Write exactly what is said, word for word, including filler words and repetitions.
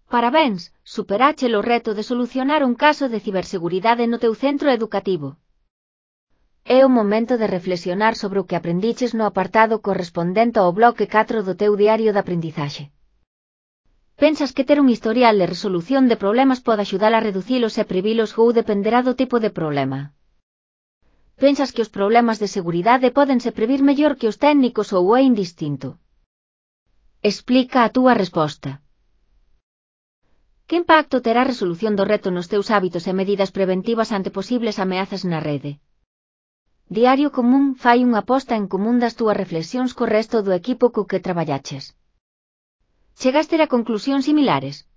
Parabéns, superache o reto de solucionar un caso de ciberseguridade no teu centro educativo. É o momento de reflexionar sobre o que aprendiches no apartado correspondente ao bloque catro do teu diario de aprendizaxe. Pensas que ter un historial de resolución de problemas pode axudar a reducilos e previlos ou dependerá do tipo de problema? Pensas que os problemas de seguridade pódense previr mellor que os técnicos ou é indistinto? Explica a túa resposta. Que impacto terá a resolución do reto nos teus hábitos e medidas preventivas ante posibles ameazas na rede? Diario común fai unha posta en común das túas reflexións co resto do equipo co que traballaches. Chegaste a conclusións similares?